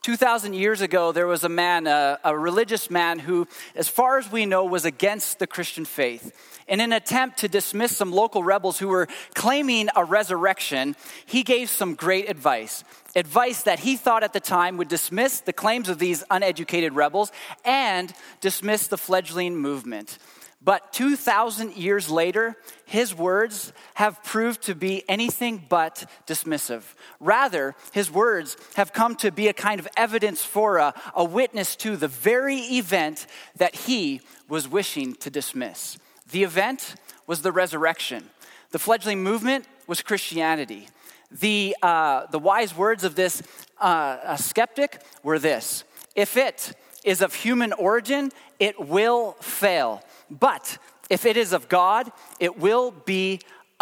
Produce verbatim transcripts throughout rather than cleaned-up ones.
two thousand years ago, there was a man, a, a religious man who, as far as we know, was against the Christian faith. In an attempt to dismiss some local rebels who were claiming a resurrection, he gave some great advice. Advice that he thought at the time would dismiss the claims of these uneducated rebels and dismiss the fledgling movement. But two thousand years later, his words have proved to be anything but dismissive. Rather, his words have come to be a kind of evidence for a, a witness to the very event that he was wishing to dismiss. The event was the resurrection. The fledgling movement was Christianity. The, uh, the wise words of this uh, skeptic were this: if it is of human origin, it will fail. But if it is of God, it will be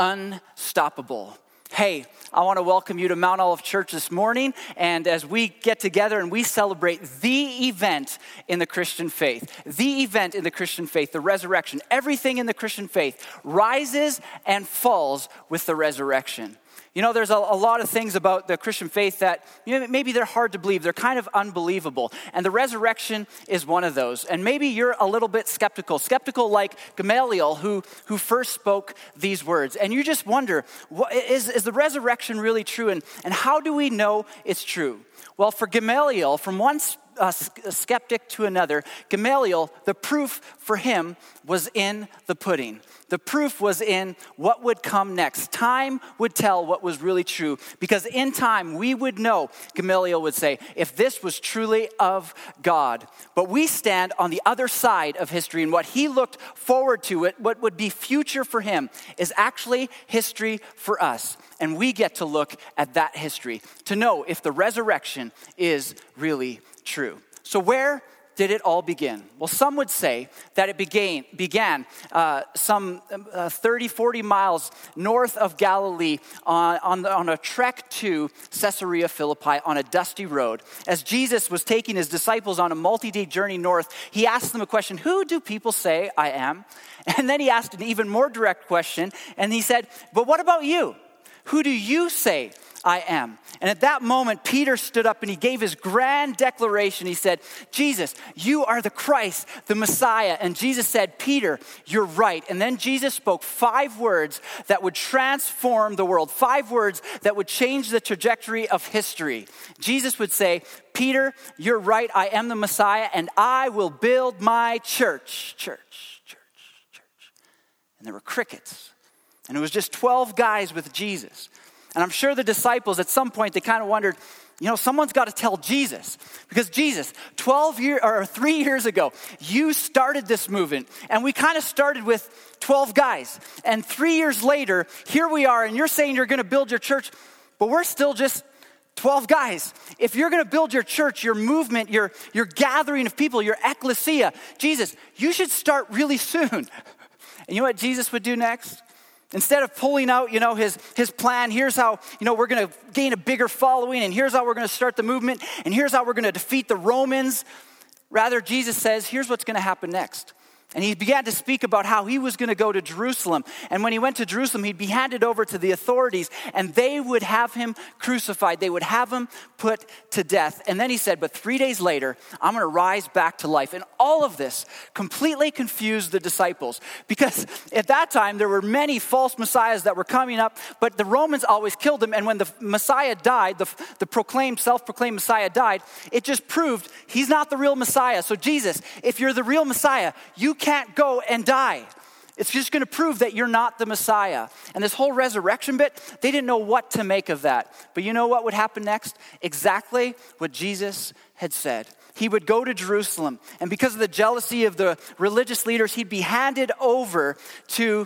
unstoppable. Hey, I want to welcome you to Mount Olive Church this morning. And as we get together and we celebrate the event in the Christian faith, the event in the Christian faith, the resurrection, everything in the Christian faith rises and falls with the resurrection. You know, there's a, a lot of things about the Christian faith that, you know, maybe they're hard to believe. They're kind of unbelievable. And the resurrection is one of those. And maybe you're a little bit skeptical. Skeptical like Gamaliel, who, who first spoke these words. And you just wonder, what, is, is the resurrection really true? And, and how do we know it's true? Well, for Gamaliel, from one uh, skeptic to another, Gamaliel, the proof for him was in the pudding. The proof was in what would come next. Time would tell what was really true, because in time we would know, Gamaliel would say, if this was truly of God. But we stand on the other side of history, and what he looked forward to, it, what would be future for him, is actually history for us. And we get to look at that history to know if the resurrection is really true. So where did it all begin? Well, some would say that it began, began uh, some uh, thirty, forty miles north of Galilee on, on, the, on a trek to Caesarea Philippi on a dusty road. As Jesus was taking his disciples on a multi-day journey north, he asked them a question: who do people say I am? And then he asked an even more direct question, and he said, but what about you? Who do you say I am? And at that moment, Peter stood up and he gave his grand declaration. He said, Jesus, you are the Christ, the Messiah. And Jesus said, Peter, you're right. And then Jesus spoke five words that would transform the world, five words that would change the trajectory of history. Jesus would say, Peter, you're right. I am the Messiah, and I will build my church, church, church, church. And there were crickets. And it was just twelve guys with Jesus. And I'm sure the disciples at some point, they kind of wondered, you know, someone's got to tell Jesus. Because Jesus, twelve years or three years ago, you started this movement. And we kind of started with twelve guys. And three years later, here we are, and you're saying you're going to build your church, but we're still just twelve guys. If you're going to build your church, your movement, your, your gathering of people, your ecclesia, Jesus, you should start really soon. And you know what Jesus would do next? Instead of pulling out, you know, his, his plan, here's how, you know, we're going to gain a bigger following, and here's how we're going to start the movement, and here's how we're going to defeat the Romans. Rather, Jesus says, here's what's going to happen next. And he began to speak about how he was going to go to Jerusalem. And when he went to Jerusalem, he'd be handed over to the authorities, and they would have him crucified. They would have him put to death. And then he said, but three days later, I'm going to rise back to life. And all of this completely confused the disciples, because at that time, there were many false messiahs that were coming up, but the Romans always killed them. And when the Messiah died, the, the proclaimed, self-proclaimed Messiah died, it just proved he's not the real Messiah. So Jesus, if you're the real Messiah, you can't go and die. It's just going to prove that you're not the Messiah. And this whole resurrection bit, they didn't know what to make of that. But you know what would happen next? Exactly what Jesus had said. He would go to Jerusalem, and because of the jealousy of the religious leaders, he'd be handed over to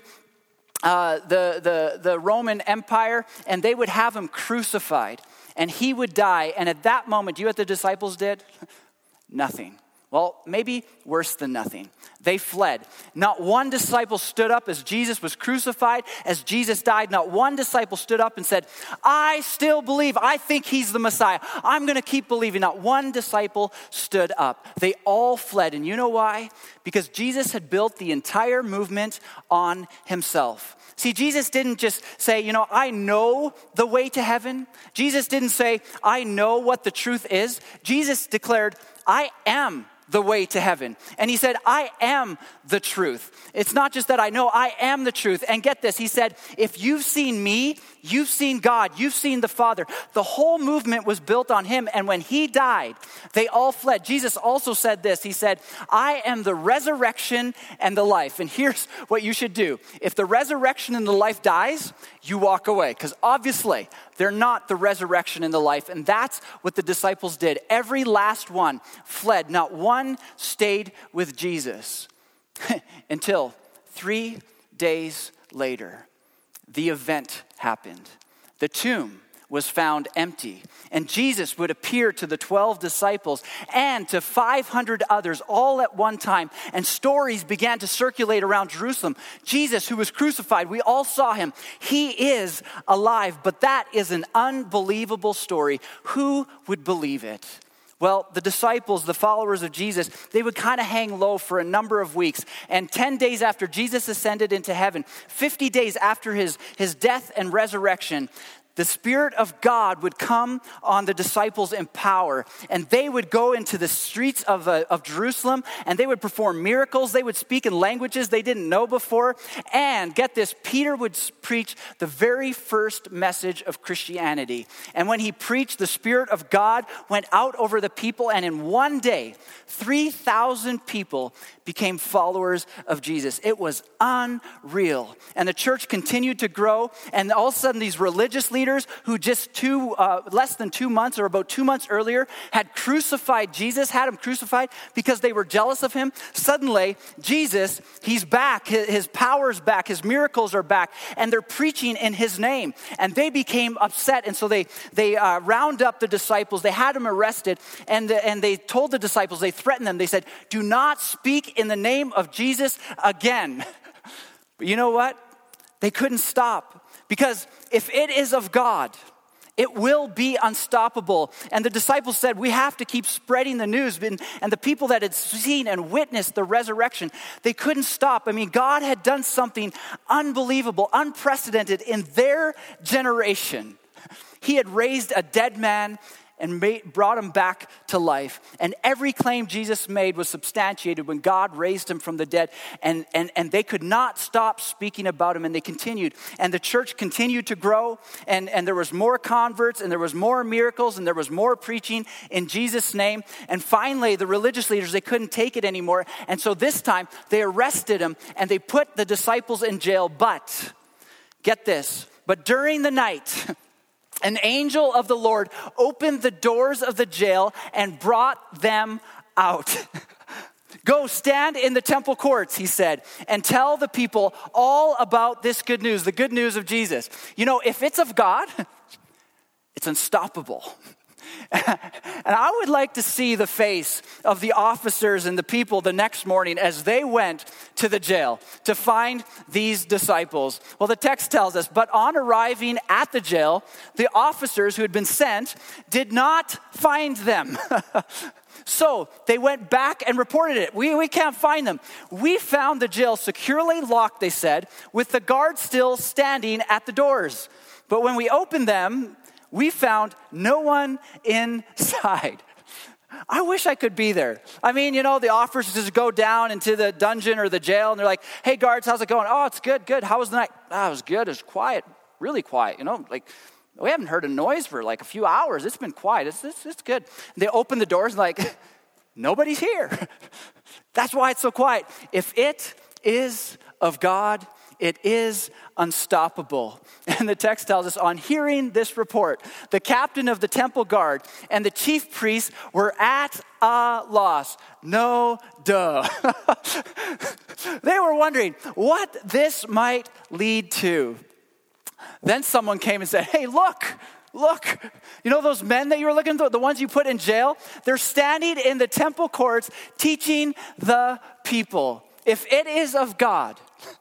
uh, the, the, the Roman Empire, and they would have him crucified, and he would die. And at that moment, you know what the disciples did? Nothing. Well, maybe worse than nothing. They fled. Not one disciple stood up as Jesus was crucified, as Jesus died. Not one disciple stood up and said, I still believe. I think he's the Messiah. I'm going to keep believing. Not one disciple stood up. They all fled. And you know why? Because Jesus had built the entire movement on himself. See, Jesus didn't just say, you know, I know the way to heaven. Jesus didn't say, I know what the truth is. Jesus declared, I am the way to heaven. And he said, I am the truth. It's not just that I know, I am the truth. And get this, he said, if you've seen me, you've seen God, you've seen the Father. The whole movement was built on him. And when he died, they all fled. Jesus also said this, he said, I am the resurrection and the life. And here's what you should do. If the resurrection and the life dies, you walk away. Because obviously, they're not the resurrection and the life. And that's what the disciples did. Every last one fled. Not one stayed with Jesus. Until three days later, the event happened. The tomb was found empty. And Jesus would appear to the twelve disciples and to five hundred others all at one time. And stories began to circulate around Jerusalem. Jesus, who was crucified, we all saw him. He is alive. But that is an unbelievable story. Who would believe it? Well, the disciples, the followers of Jesus, they would kind of hang low for a number of weeks. And ten days after Jesus ascended into heaven, fifty days after his, his death and resurrection, the Spirit of God would come on the disciples in power, and they would go into the streets of, uh, of Jerusalem, and they would perform miracles. They would speak in languages they didn't know before. And get this, Peter would preach the very first message of Christianity. And when he preached, the Spirit of God went out over the people, and in one day, three thousand people became followers of Jesus. It was unreal. And the church continued to grow, and all of a sudden these religious leaders who just two, uh, less than two months or about two months earlier had crucified Jesus, had him crucified because they were jealous of him. Suddenly, Jesus, he's back. His, his power's back. His miracles are back. And they're preaching in his name. And they became upset. And so they, they uh, round up the disciples. They had them arrested. And, the, and they told the disciples, they threatened them. They said, do not speak in the name of Jesus again. But you know what? They couldn't stop. Because if it is of God, it will be unstoppable. And the disciples said, we have to keep spreading the news. And the people that had seen and witnessed the resurrection, they couldn't stop. I mean, God had done something unbelievable, unprecedented in their generation. He had raised a dead man and made, brought him back to life. And every claim Jesus made was substantiated when God raised him from the dead. And, and, and they could not stop speaking about him, and they continued. And the church continued to grow, and, and there was more converts, and there was more miracles, and there was more preaching in Jesus' name. And finally, the religious leaders, they couldn't take it anymore. And so this time, they arrested him, and they put the disciples in jail. But, get this, but during the night, an angel of the Lord opened the doors of the jail and brought them out. Go stand in the temple courts, he said, and tell the people all about this good news, the good news of Jesus. You know, if it's of God, it's unstoppable. And I would like to see the face of the officers and the people the next morning as they went to the jail to find these disciples. Well, the text tells us, but on arriving at the jail, the officers who had been sent did not find them. So they went back and reported it. We, we can't find them. We found the jail securely locked, they said, with the guards still standing at the doors. But when we opened them, we found no one inside. I wish I could be there. I mean, you know, the officers just go down into the dungeon or the jail, and they're like, hey, guards, how's it going? Oh, it's good, good. How was the night? Oh, it was good. It was quiet, really quiet. You know, like, we haven't heard a noise for like a few hours. It's been quiet. It's, it's, it's good. And they open the doors and like, nobody's here. That's why it's so quiet. If it is of God, it is unstoppable. And the text tells us, on hearing this report, the captain of the temple guard and the chief priests were at a loss. No duh. They were wondering what this might lead to. Then someone came and said, hey, look, look, you know those men that you were looking for, the ones you put in jail? They're standing in the temple courts teaching the people. If it is of God,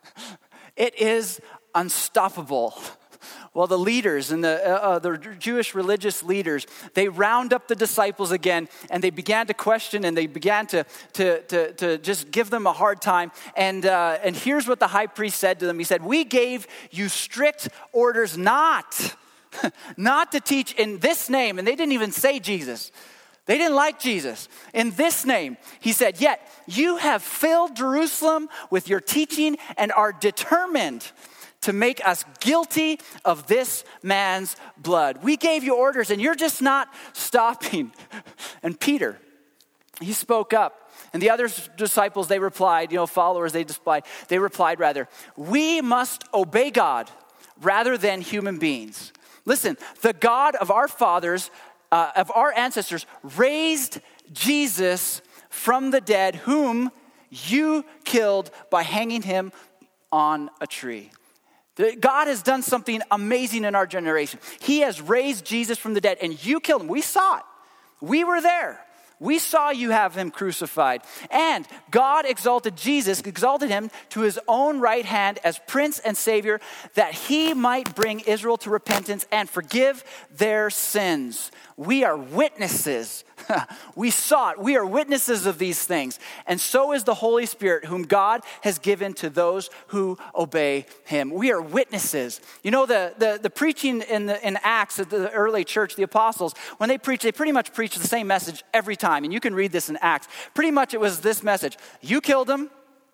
it is unstoppable. Well, the leaders and the, uh, uh, the Jewish religious leaders, they round up the disciples again, and they began to question, and they began to, to, to, to just give them a hard time. And, uh, and here's what the high priest said to them. He said, we gave you strict orders not, not to teach in this name. And they didn't even say Jesus. They didn't like Jesus. In this name, he said, yet you have filled Jerusalem with your teaching and are determined to make us guilty of this man's blood. We gave you orders and you're just not stopping. And Peter, he spoke up. And the other disciples, they replied, you know, followers, they replied, they replied rather, we must obey God rather than human beings. Listen, the God of our fathers, uh, of our ancestors, raised Jesus from the dead, whom you killed by hanging him on a tree. God has done something amazing in our generation. He has raised Jesus from the dead, and you killed him. We saw it. We were there. We saw you have him crucified. And God exalted Jesus, exalted him to his own right hand as Prince and Savior, that he might bring Israel to repentance and forgive their sins. We are witnesses. We saw it. We are witnesses of these things. And so is the Holy Spirit, whom God has given to those who obey him. We are witnesses. You know, the, the, the preaching in, the, in Acts of the early church, the apostles, when they preach, they pretty much preach the same message every time. And you can read this in Acts. Pretty much it was this message. You killed him.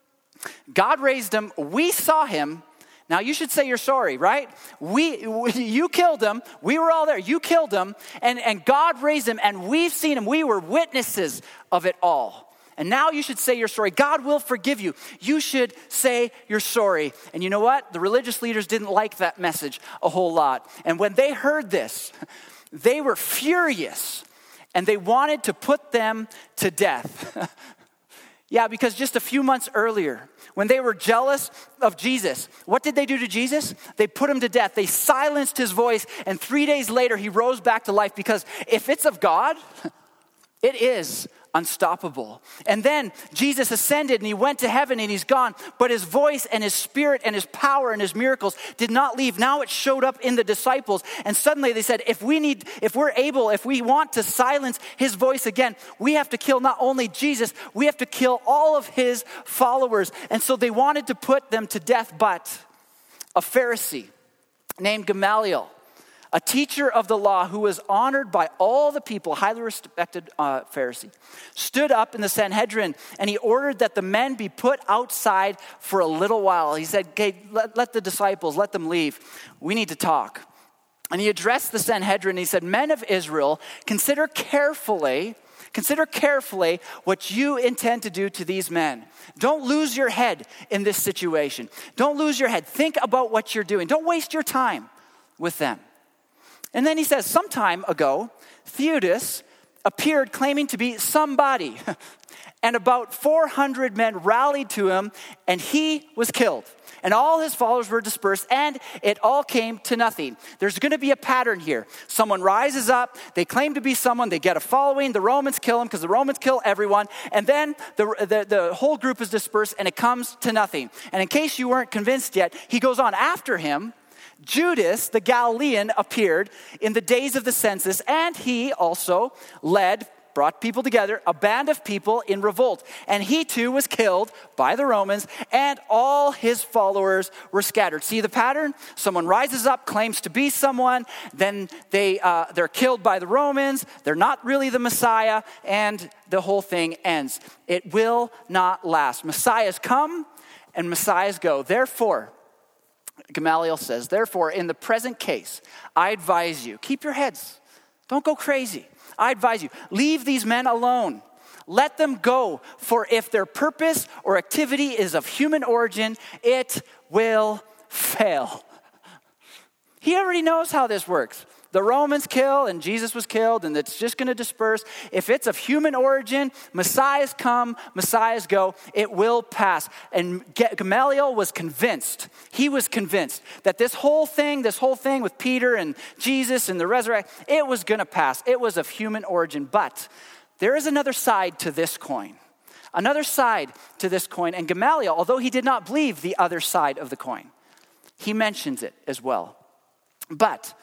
God raised him. We saw him. Now you should say you're sorry, right? We, we, you killed him. We were all there. You killed him, and, and God raised him, and we've seen him. We were witnesses of it all. And now you should say you're sorry. God will forgive you. You should say you're sorry. And you know what? The religious leaders didn't like that message a whole lot. And when they heard this, they were furious, and they wanted to put them to death. Yeah, because just a few months earlier, when they were jealous of Jesus, what did they do to Jesus? They put him to death. They silenced his voice, and three days later, he rose back to life, because if it's of God, it is unstoppable. And then Jesus ascended and he went to heaven and he's gone, but his voice and his spirit and his power and his miracles did not leave. Now it showed up in the disciples, and suddenly they said, if we need, if we're able, if we want to silence his voice again, we have to kill not only Jesus, we have to kill all of his followers. And so they wanted to put them to death, but a Pharisee named Gamaliel, a teacher of the law who was honored by all the people, highly respected uh, Pharisee, stood up in the Sanhedrin, and he ordered that the men be put outside for a little while. He said, okay, let, let the disciples, let them leave. We need to talk. And he addressed the Sanhedrin, and he said, men of Israel, consider carefully, consider carefully what you intend to do to these men. Don't lose your head in this situation. Don't lose your head. Think about what you're doing. Don't waste your time with them. And then he says, some time ago, Theudas appeared claiming to be somebody. And about four hundred men rallied to him, and he was killed. And all his followers were dispersed, and it all came to nothing. There's going to be a pattern here. Someone rises up, they claim to be someone, they get a following, the Romans kill him because the Romans kill everyone, and then the, the, the whole group is dispersed, and it comes to nothing. And in case you weren't convinced yet, he goes on after him. Judas, the Galilean, appeared in the days of the census, and he also led, brought people together, a band of people in revolt. And he too was killed by the Romans, and all his followers were scattered. See the pattern? Someone rises up, claims to be someone, then they, uh, they're killed by the Romans, they're not really the Messiah, and the whole thing ends. It will not last. Messiahs come, and Messiahs go. Therefore, Gamaliel says, therefore, in the present case, I advise you, keep your heads. Don't go crazy. I advise you, leave these men alone. Let them go, for if their purpose or activity is of human origin, it will fail. He already knows how this works. the Romans kill and Jesus was killed and it's just going to disperse. If it's of human origin, Messiahs come, Messiahs go, it will pass. And Gamaliel was convinced, he was convinced that this whole thing, this whole thing with Peter and Jesus and the resurrection, it was going to pass. It was of human origin. But there is another side to this coin. Another side to this coin. And Gamaliel, although he did not believe the other side of the coin, he mentions it as well. But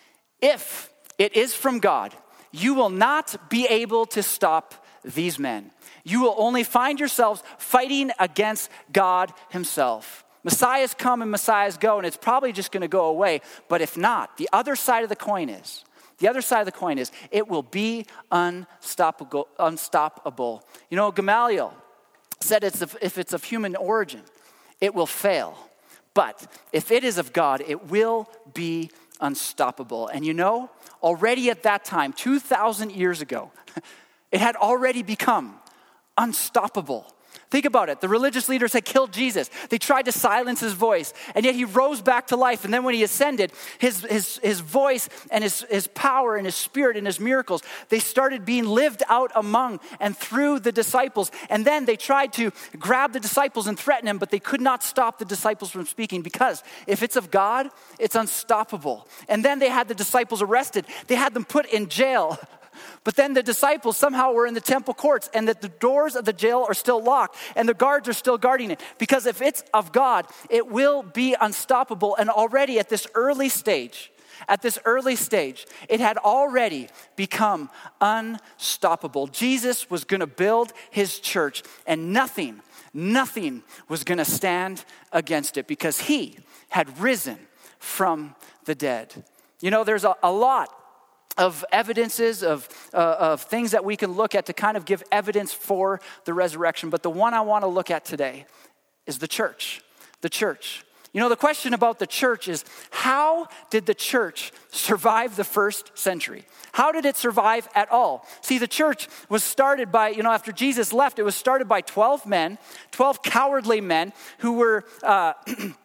if it is from God, you will not be able to stop these men. You will only find yourselves fighting against God himself. Messiahs come and Messiahs go, and it's probably just going to go away. But if not, the other side of the coin is, the other side of the coin is, it will be unstoppable. unstoppable. You know, Gamaliel said it's if, if it's of human origin, it will fail. But if it is of God, it will be unstoppable. And you know, already at that time, two thousand years ago, it had already become unstoppable. Think about it. The religious leaders had killed Jesus. They tried to silence his voice, and yet he rose back to life. And then when he ascended, his, his, his voice and his, his power and his spirit and his miracles, they started being lived out among and through the disciples. And then they tried to grab the disciples and threaten him, but they could not stop the disciples from speaking, because if it's of God, it's unstoppable. And then they had the disciples arrested. They had them put in jail. But then the disciples somehow were in the temple courts, and that the doors of the jail are still locked and the guards are still guarding it. Because if it's of God, it will be unstoppable. And already at this early stage, at this early stage, it had already become unstoppable. Jesus was going to build his church, and nothing, nothing was going to stand against it, because he had risen from the dead. You know, there's a, a lot of evidences, of, uh, of things that we can look at to kind of give evidence for the resurrection. But the one I want to look at today is the church. The church. You know, the question about the church is, how did the church survive the first century? How did it survive at all? See, the church was started by, you know, after Jesus left, it was started by twelve men, twelve cowardly men who were... Uh,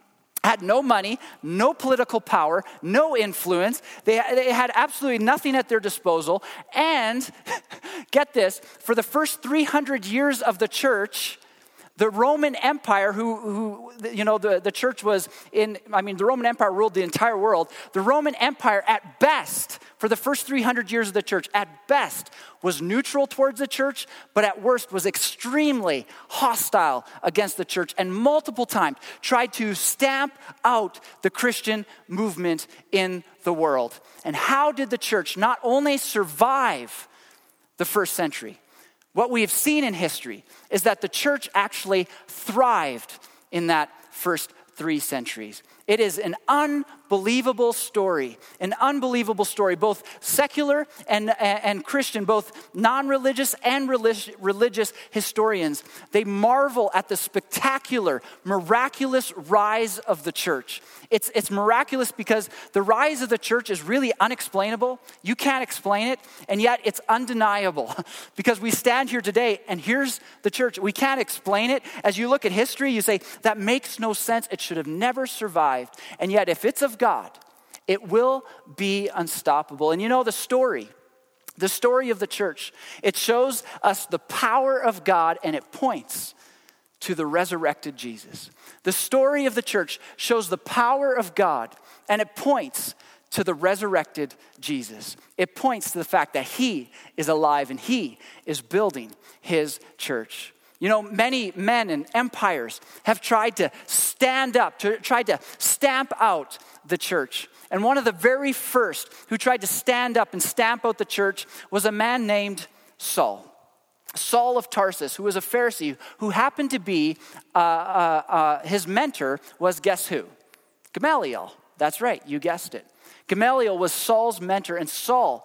had no money, no political power, no influence. They, they had absolutely nothing at their disposal. And, get this, for the first three hundred years of the church, the Roman Empire, who, who you know, the, the church was in, I mean, the Roman Empire ruled the entire world. The Roman Empire, at best, for the first three hundred years of the church, at best, was neutral towards the church, but at worst was extremely hostile against the church, and multiple times tried to stamp out the Christian movement in the world. And how did the church not only survive the first century? What we have seen in history is that the church actually thrived in that first three centuries. It is an unbelievable story, an unbelievable story, both secular and, and Christian, both non-religious and religious, religious historians. They marvel at the spectacular, miraculous rise of the church. It's, it's miraculous because the rise of the church is really unexplainable. You can't explain it, and yet it's undeniable, because we stand here today and here's the church. We can't explain it. As you look at history, you say, that makes no sense. It should have never survived. And yet, if it's of God, it will be unstoppable. And you know the story, the story of the church, it shows us the power of God, and it points to the resurrected Jesus. The story of the church shows the power of God, and it points to the resurrected Jesus. It points to the fact that he is alive and he is building his church. You know, many men and empires have tried to stand up, to tried to stamp out the church. And one of the very first who tried to stand up and stamp out the church was a man named Saul. Saul of Tarsus, who was a Pharisee, who happened to be, uh, uh, uh, his mentor was, guess who? Gamaliel. That's right, you guessed it. Gamaliel was Saul's mentor, and Saul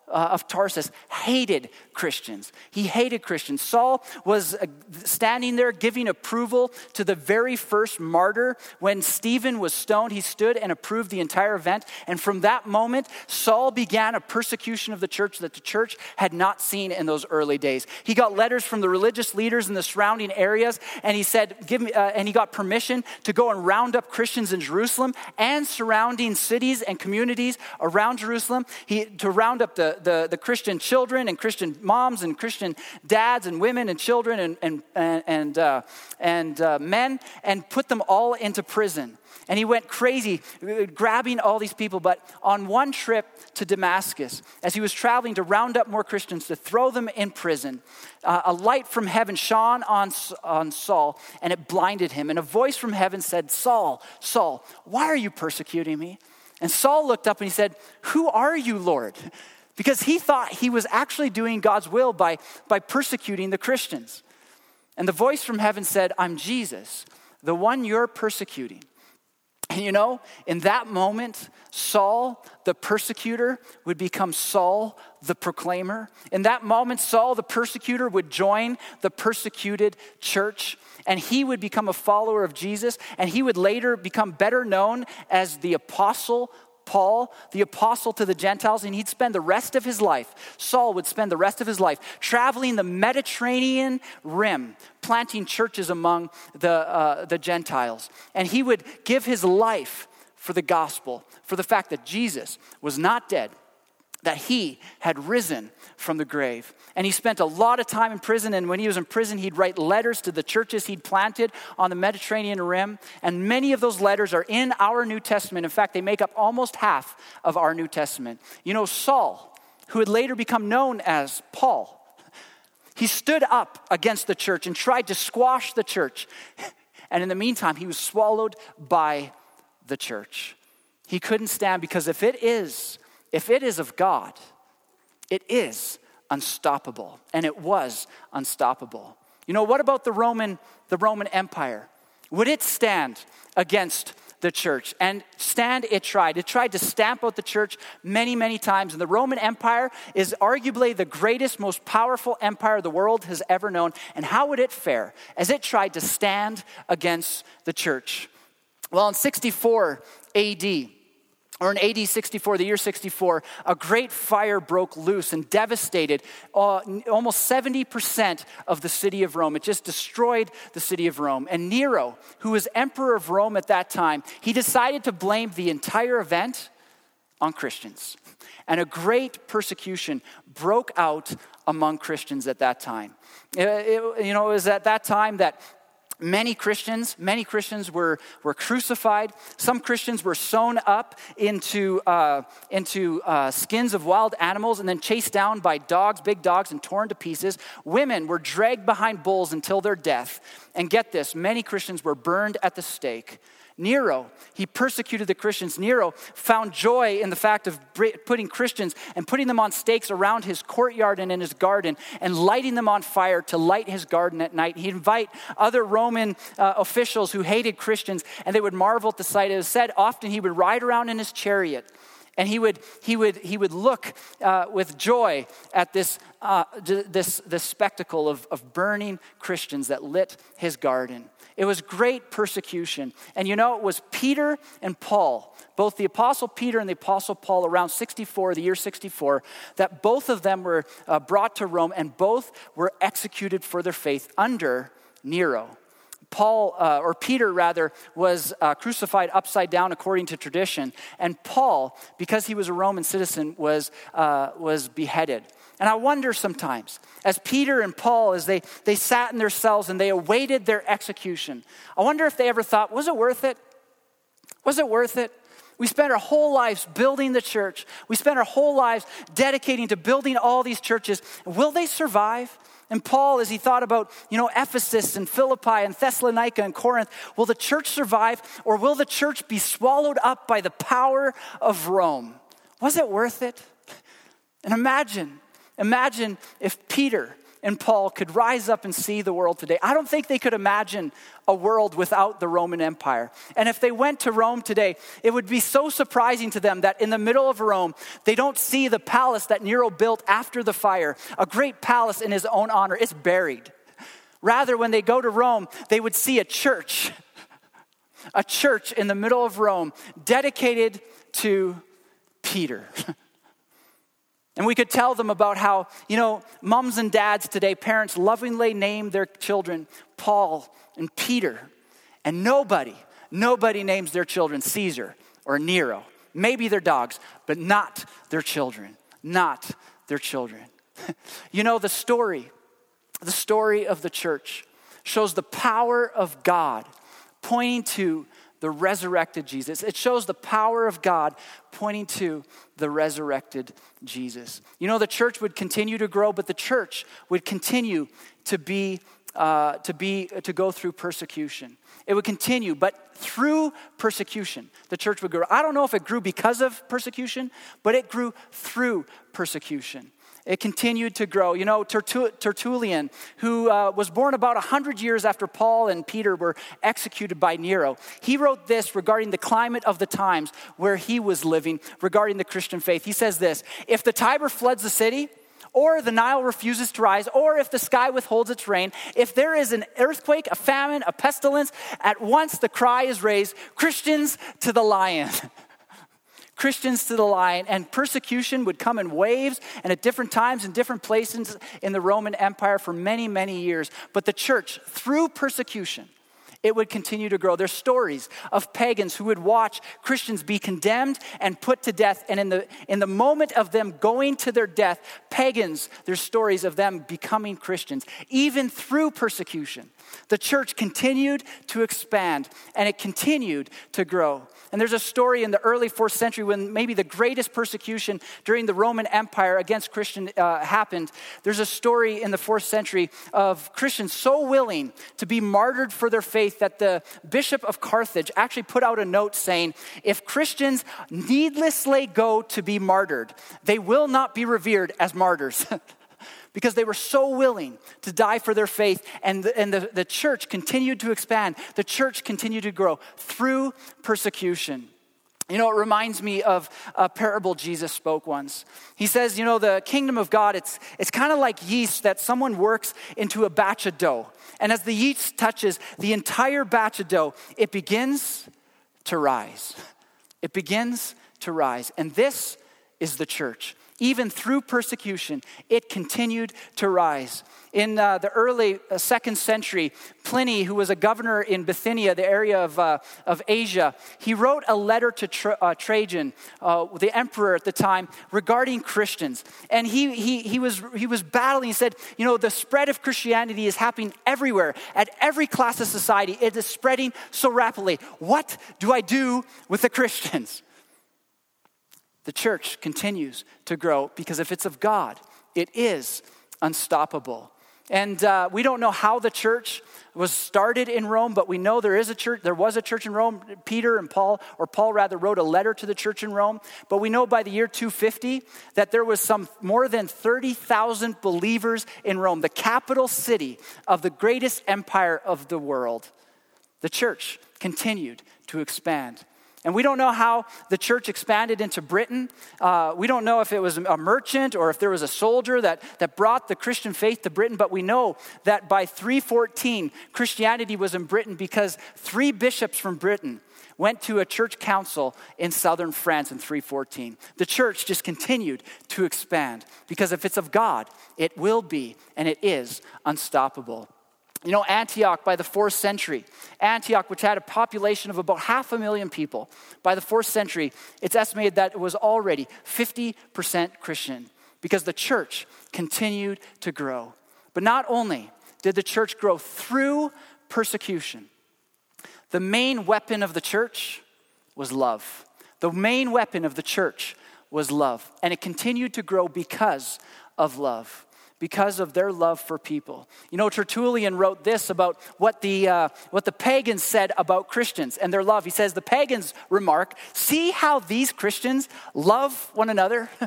uh, of Tarsus hated Christians. He hated Christians. Saul was uh, standing there giving approval to the very first martyr. When Stephen was stoned, he stood and approved the entire event. And from that moment, Saul began a persecution of the church that the church had not seen in those early days. He got letters from the religious leaders in the surrounding areas, and he said, "Give me," uh, and he got permission to go and round up Christians in Jerusalem and surrounding cities and communities around Jerusalem. He to round up the, the, the Christian children and Christian moms and Christian dads and women and children and and and and, uh, and uh, men, and put them all into prison. And he went crazy, grabbing all these people. But on one trip to Damascus, as he was traveling to round up more Christians, to throw them in prison, uh, a light from heaven shone on, on Saul, and it blinded him. And a voice from heaven said, "Saul, Saul, why are you persecuting me?" And Saul looked up and he said, "Who are you, Lord?" Because he thought he was actually doing God's will by, by persecuting the Christians. And the voice from heaven said, "I'm Jesus, the one you're persecuting." And you know, in that moment, Saul, the persecutor, would become Saul, the proclaimer. In that moment, Saul, the persecutor, would join the persecuted church, and he would become a follower of Jesus, and he would later become better known as the Apostle Paul, the apostle to the Gentiles, and he'd spend the rest of his life, Saul would spend the rest of his life traveling the Mediterranean rim, planting churches among the, uh, the Gentiles. And he would give his life for the gospel, for the fact that Jesus was not dead, that he had risen from the grave. And he spent a lot of time in prison, and when he was in prison, he'd write letters to the churches he'd planted on the Mediterranean rim, and many of those letters are in our New Testament. In fact, they make up almost half of our New Testament. You know, Saul, who would later become known as Paul, he stood up against the church and tried to squash the church. And in the meantime, he was swallowed by the church. He couldn't stand, because if it is If it is of God, it is unstoppable. And it was unstoppable. You know, what about the Roman, the Roman Empire? Would it stand against the church? And stand it tried. It tried to stamp out the church many, many times. And the Roman Empire is arguably the greatest, most powerful empire the world has ever known. And how would it fare as it tried to stand against the church? Well, in sixty-four A D, or in A D sixty-four, the year sixty-four, a great fire broke loose and devastated uh, almost seventy percent of the city of Rome. It just destroyed the city of Rome. And Nero, who was emperor of Rome at that time, he decided to blame the entire event on Christians. And a great persecution broke out among Christians at that time. It, it, you know, it was at that time that Many Christians, many Christians were, were crucified. Some Christians were sewn up into, uh, into uh, skins of wild animals and then chased down by dogs, big dogs, and torn to pieces. Women were dragged behind bulls until their death. And get this, many Christians were burned at the stake. Nero, he persecuted the Christians. Nero found joy in the fact of putting Christians and putting them on stakes around his courtyard and in his garden and lighting them on fire to light his garden at night. He'd invite other Roman uh, officials who hated Christians, and they would marvel at the sight. It was said often he would ride around in his chariot, and he would he would he would look uh, with joy at this uh, this this spectacle of, of burning Christians that lit his garden. It was great persecution. And you know, it was Peter and Paul, both the Apostle Peter and the Apostle Paul, around sixty-four, the year sixty-four, that both of them were uh, brought to Rome, and both were executed for their faith under Nero. Paul, uh, or Peter rather, was uh, crucified upside down according to tradition. And Paul, because he was a Roman citizen, was uh, was beheaded. And I wonder sometimes, as Peter and Paul, as they, they sat in their cells and they awaited their execution, I wonder if they ever thought, was it worth it? Was it worth it? We spent our whole lives building the church. We spent our whole lives dedicating to building all these churches. Will they survive? And Paul, as he thought about, you know, Ephesus and Philippi and Thessalonica and Corinth, will the church survive, or will the church be swallowed up by the power of Rome? Was it worth it? And imagine, imagine if Peter and Paul could rise up and see the world today, I don't think they could imagine a world without the Roman Empire. And if they went to Rome today, it would be so surprising to them that in the middle of Rome, they don't see the palace that Nero built after the fire, a great palace in his own honor. It's buried. Rather, when they go to Rome, they would see a church, a church in the middle of Rome dedicated to Peter. And we could tell them about how, you know, moms and dads today, parents lovingly name their children Paul and Peter. And nobody, nobody names their children Caesar or Nero. Maybe their dogs, but not their children. Not their children. You know, the story, the story of the church shows the power of God pointing to the resurrected Jesus. It shows the power of God pointing to the resurrected Jesus. You know, the church would continue to grow, but the church would continue to be, uh, to be, to go through persecution. It would continue, but through persecution, the church would grow. I don't know if it grew because of persecution, but it grew through persecution. It continued to grow. You know, Tertullian, who uh, was born about one hundred years after Paul and Peter were executed by Nero, he wrote this regarding the climate of the times where he was living, regarding the Christian faith. He says this: if the Tiber floods the city, or the Nile refuses to rise, or if the sky withholds its rain, if there is an earthquake, a famine, a pestilence, at once the cry is raised, Christians to the lion. Christians to the lion, and persecution would come in waves and at different times in different places in the Roman Empire for many, many years. But the church, through persecution, it would continue to grow. There's stories of pagans who would watch Christians be condemned and put to death. And in the, in the moment of them going to their death, pagans, there's stories of them becoming Christians. Even through persecution, the church continued to expand and it continued to grow. And there's a story in the early fourth century when maybe the greatest persecution during the Roman Empire against Christian uh, happened. There's a story in the fourth century of Christians so willing to be martyred for their faith that the bishop of Carthage actually put out a note saying, if Christians needlessly go to be martyred, they will not be revered as martyrs. Because they were so willing to die for their faith, and, the, and the, the church continued to expand. The church continued to grow through persecution. You know, it reminds me of a parable Jesus spoke once. He says, you know, the kingdom of God, it's, it's kind of like yeast that someone works into a batch of dough. And as the yeast touches the entire batch of dough, it begins to rise. It begins to rise. And this is the church. Even through persecution, it continued to rise. In uh, the early uh, second century, Pliny, who was a governor in Bithynia, the area of, uh, of Asia, he wrote a letter to Tra- uh, Trajan, uh, the emperor at the time, regarding Christians. And he, he, he, was, he was battling. He said, you know, the spread of Christianity is happening everywhere, at every class of society. It is spreading so rapidly. What do I do with the Christians? The church continues to grow because if it's of God, it is unstoppable. And uh, we don't know how the church was started in Rome, but we know there is a church. There was a church in Rome. Peter and Paul, or Paul rather, wrote a letter to the church in Rome. But we know by the year two fifty that there was some more than thirty thousand believers in Rome, the capital city of the greatest empire of the world. The church continued to expand. And we don't know how the church expanded into Britain. Uh, we don't know if it was a merchant or if there was a soldier that, that brought the Christian faith to Britain. But we know that by three fourteen, Christianity was in Britain because three bishops from Britain went to a church council in southern France in three fourteen. The church just continued to expand because if it's of God, it will be and it is unstoppable. You know, Antioch by the fourth century, Antioch, which had a population of about half a million people, by the fourth century, it's estimated that it was already fifty percent Christian because the church continued to grow. But not only did the church grow through persecution, the main weapon of the church was love. The main weapon of the church was love. And it continued to grow because of love. Because of their love for people. You know, Tertullian wrote this about what the uh, what the pagans said about Christians and their love. He says, the pagans remark, see how these Christians love one another?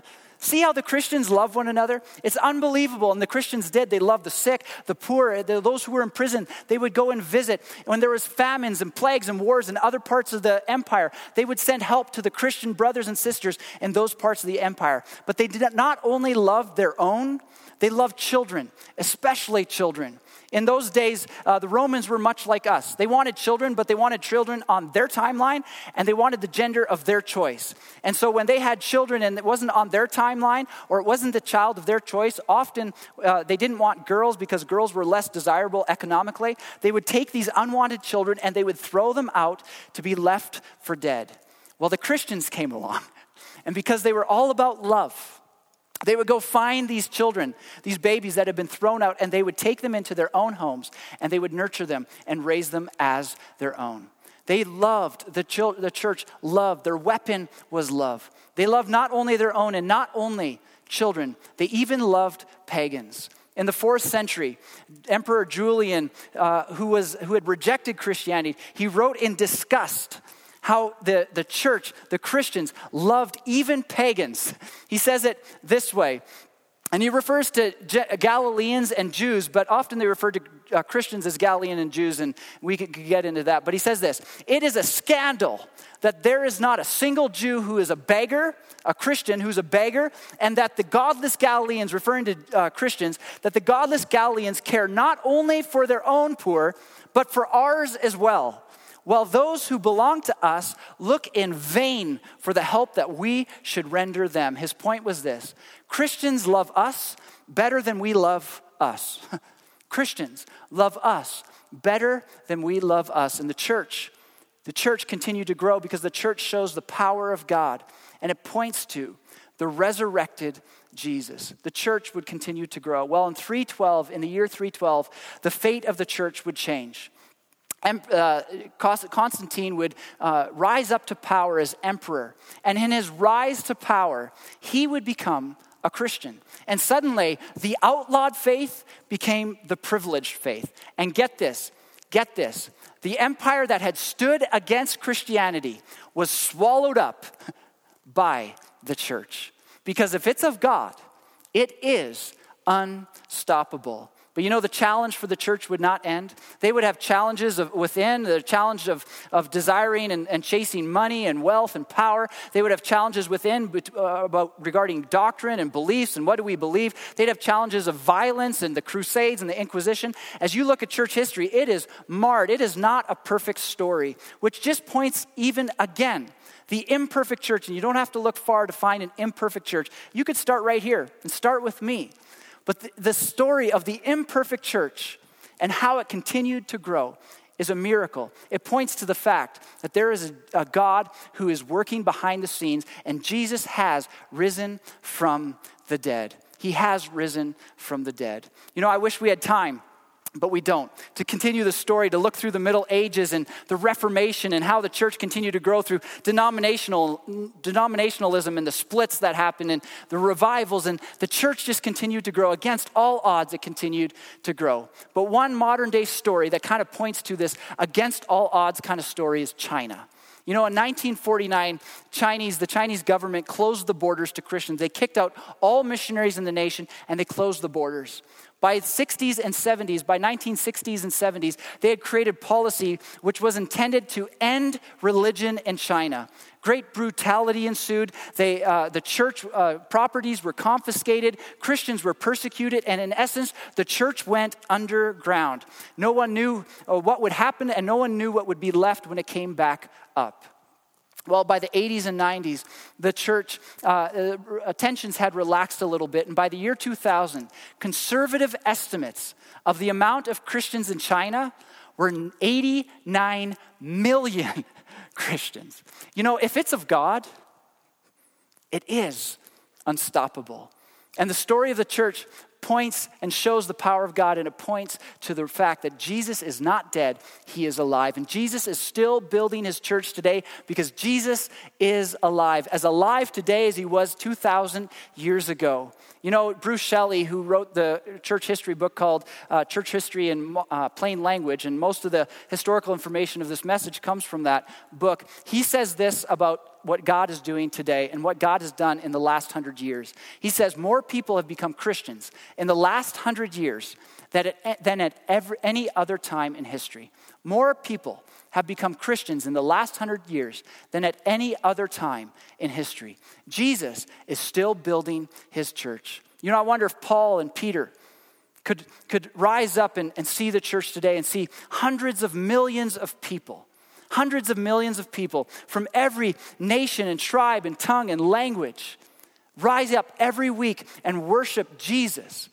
See how the Christians love one another? It's unbelievable. And the Christians did. They loved the sick, the poor, the, those who were in prison. They would go and visit. When there was famines and plagues and wars in other parts of the empire, they would send help to the Christian brothers and sisters in those parts of the empire. But they did not only love their own, they loved children, especially children. In those days, uh, the Romans were much like us. They wanted children, but they wanted children on their timeline, and they wanted the gender of their choice. And so when they had children and it wasn't on their timeline, or it wasn't the child of their choice, often uh, they didn't want girls because girls were less desirable economically. They would take these unwanted children and they would throw them out to be left for dead. Well, the Christians came along, and because they were all about love, they would go find these children, these babies that had been thrown out, and they would take them into their own homes, and they would nurture them and raise them as their own. They loved, the, chil- the church loved, their weapon was love. They loved not only their own and not only children, they even loved pagans. In the fourth century, Emperor Julian, uh, who, was, who had rejected Christianity, he wrote in disgust how the, the church, the Christians, loved even pagans. He says it this way, and he refers to Galileans and Jews, but often they refer to uh, Christians as Galilean and Jews, and we could get into that. But he says this, "It is a scandal that there is not a single Jew who is a beggar, a Christian who's a beggar, and that the godless Galileans," referring to uh, Christians, "that the godless Galileans care not only for their own poor, but for ours as well. While those who belong to us look in vain for the help that we should render them." His point was this: Christians love us better than we love us. Christians love us better than we love us. And the church, the church continued to grow because the church shows the power of God, and it points to the resurrected Jesus. The church would continue to grow. Well, in three twelve, in the year three twelve, the fate of the church would change. Uh, Constantine would uh, rise up to power as emperor. And in his rise to power, he would become a Christian. And suddenly, the outlawed faith became the privileged faith. And get this, get this. The empire that had stood against Christianity was swallowed up by the church. Because if it's of God, it is unstoppable. But you know, the challenge for the church would not end. They would have challenges of within, the challenge of, of desiring and, and chasing money and wealth and power. They would have challenges within uh, about regarding doctrine and beliefs and what do we believe. They'd have challenges of violence and the Crusades and the Inquisition. As you look at church history, it is marred. It is not a perfect story, which just points even again, the imperfect church. And you don't have to look far to find an imperfect church. You could start right here and start with me. But the, the story of the imperfect church and how it continued to grow is a miracle. It points to the fact that there is a, a God who is working behind the scenes, and Jesus has risen from the dead. He has risen from the dead. You know, I wish we had time, but we don't. To continue the story, to look through the Middle Ages and the Reformation and how the church continued to grow through denominational denominationalism and the splits that happened and the revivals, and the church just continued to grow. Against all odds, it continued to grow. But one modern day story that kind of points to this against all odds kind of story is China. You know, in nineteen forty-nine, Chinese, the Chinese government closed the borders to Christians. They kicked out all missionaries in the nation, and they closed the borders. By the sixties and seventies, by nineteen sixties and seventies, they had created policy which was intended to end religion in China. Great brutality ensued. They, uh, the church uh, properties were confiscated. Christians were persecuted. And in essence, the church went underground. No one knew uh, what would happen, and no one knew what would be left when it came back up. Well, by the eighties and nineties, the church, uh, uh, tensions had relaxed a little bit. And by the year two thousand, conservative estimates of the amount of Christians in China were eighty-nine million Christians. You know, if it's of God, it is unstoppable. And the story of the church points and shows the power of God, and it points to the fact that Jesus is not dead, he is alive. And Jesus is still building his church today because Jesus is alive, as alive today as he was two thousand years ago. You know, Bruce Shelley, who wrote the church history book called uh, Church History in uh, Plain Language, and most of the historical information of this message comes from that book. He says this about what God is doing today and what God has done in the last hundred years. He says more people have become Christians in the last hundred years than at, than at every, any other time in history. More people have become Christians in the last hundred years than at any other time in history. Jesus is still building his church. You know, I wonder if Paul and Peter could, could rise up and, and see the church today and see hundreds of millions of people, hundreds of millions of people from every nation and tribe and tongue and language rise up every week and worship Jesus.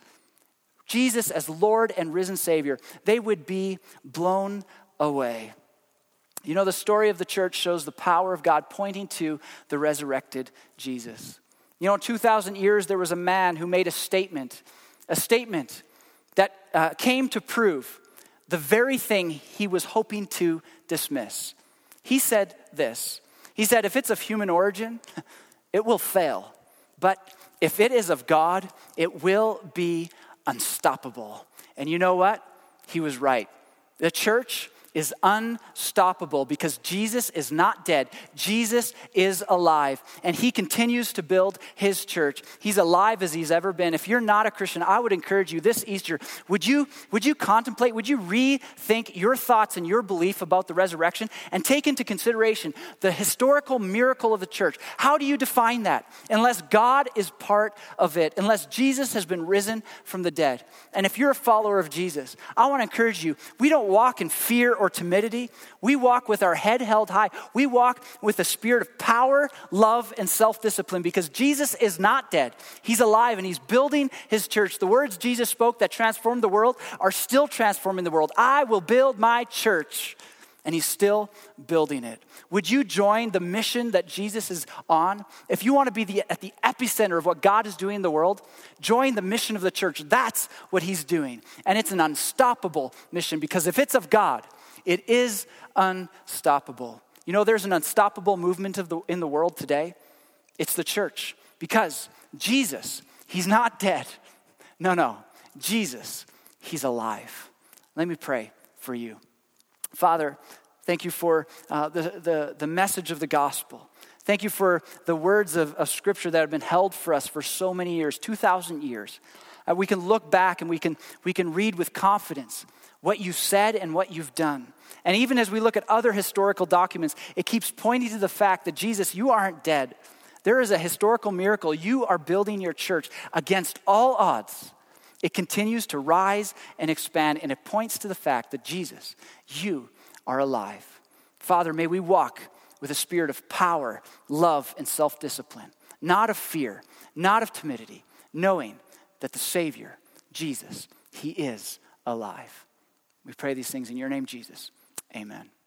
Jesus as Lord and risen Savior. They would be blown away. You know, the story of the church shows the power of God pointing to the resurrected Jesus. You know, in two thousand years, there was a man who made a statement, a statement that uh, came to prove the very thing he was hoping to dismiss. He said this. He said, if it's of human origin, it will fail. But if it is of God, it will be unstoppable. And you know what? He was right. The church is unstoppable because Jesus is not dead. Jesus is alive, and he continues to build his church. He's alive as he's ever been. If you're not a Christian, I would encourage you this Easter, would you, would you contemplate, would you rethink your thoughts and your belief about the resurrection and take into consideration the historical miracle of the church? How do you define that? Unless God is part of it, unless Jesus has been risen from the dead. And if you're a follower of Jesus, I want to encourage you, we don't walk in fear or timidity. We walk with our head held high. We walk with a spirit of power, love, and self-discipline because Jesus is not dead. He's alive and he's building his church. The words Jesus spoke that transformed the world are still transforming the world. I will build my church. And he's still building it. Would you join the mission that Jesus is on? If you want to be the, at the epicenter of what God is doing in the world, join the mission of the church. That's what he's doing. And it's an unstoppable mission because if it's of God, it is unstoppable. You know, there's an unstoppable movement of the, in the world today. It's the church. Because Jesus, he's not dead. No, no. Jesus, he's alive. Let me pray for you. Father, thank you for uh, the, the, the message of the gospel. Thank you for the words of, of Scripture that have been held for us for so many years, two thousand years. Uh, we can look back and we can, we can read with confidence what you said and what you've done. And even as we look at other historical documents, it keeps pointing to the fact that Jesus, you aren't dead. There is a historical miracle. You are building your church against all odds. It continues to rise and expand, and it points to the fact that Jesus, you are alive. Father, may we walk with a spirit of power, love, and self-discipline, not of fear, not of timidity, knowing that the Savior, Jesus, he is alive. We pray these things in your name, Jesus. Amen.